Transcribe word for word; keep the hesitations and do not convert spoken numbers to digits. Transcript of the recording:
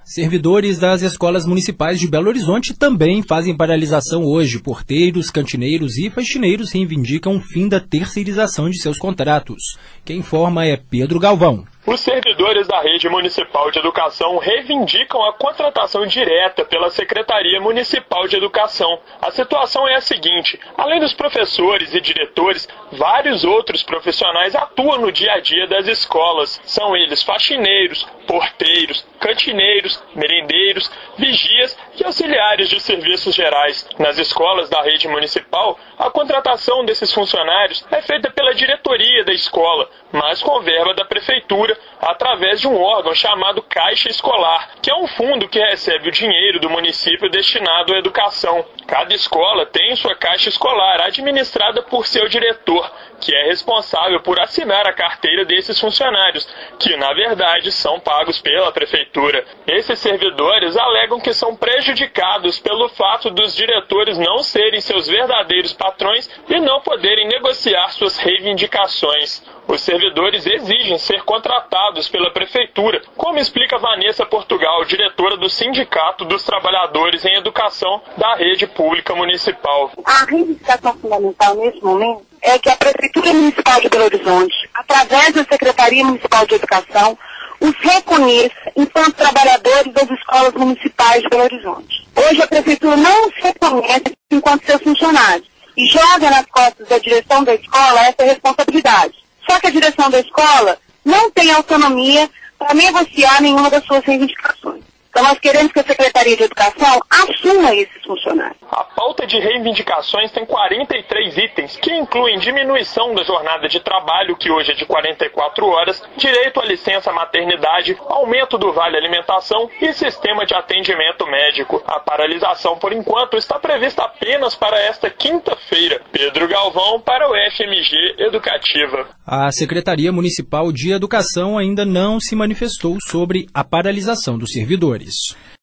Servidores das escolas municipais de Belo Horizonte também fazem paralisação hoje. Porteiros, cantineiros e faxineiros reivindicam o fim da terceirização de seus contratos. Quem informa é Pedro Galvão. Os servidores da Rede Municipal de Educação reivindicam a contratação direta pela Secretaria Municipal de Educação. A situação é a seguinte: além dos professores e diretores, vários outros profissionais atuam no dia a dia das escolas. São eles faxineiros, porteiros, cantineiros, merendeiros, vigias e auxiliares de serviços gerais. Nas escolas da rede municipal, a contratação desses funcionários é feita pela diretoria da escola, mas com verba da prefeitura, através de um órgão chamado Caixa Escolar, que é um fundo que recebe o dinheiro do município destinado à educação. Cada escola tem sua caixa escolar, administrada por seu diretor, que é responsável por assinar a carteira desses funcionários, que na verdade são pagos pela prefeitura. Esses servidores alegam que são prejudicados pelo fato dos diretores não serem seus verdadeiros patrões e não poderem negociar suas reivindicações. Os servidores exigem ser contratados pela prefeitura, como explica Vanessa Portugal, diretora do Sindicato dos Trabalhadores em Educação da Rede Pública Municipal. A reivindicação fundamental nesse momento é que a Prefeitura Municipal de Belo Horizonte, através da Secretaria Municipal de Educação, os reconheça enquanto trabalhadores das escolas municipais de Belo Horizonte. Hoje a Prefeitura não os reconhece enquanto seus funcionários e joga nas costas da direção da escola essa responsabilidade. Só que a direção da escola não tem autonomia para negociar nenhuma das suas reivindicações. Então nós queremos que a Secretaria de Educação assuma esses funcionários. A pauta de reivindicações tem quarenta e três itens, que incluem diminuição da jornada de trabalho, que hoje é de quarenta e quatro horas, direito à licença maternidade, aumento do vale alimentação e sistema de atendimento médico. A paralisação, por enquanto, está prevista apenas para esta quinta-feira. Pedro Galvão para o F M G Educativa. A Secretaria Municipal de Educação ainda não se manifestou sobre a paralisação dos servidores.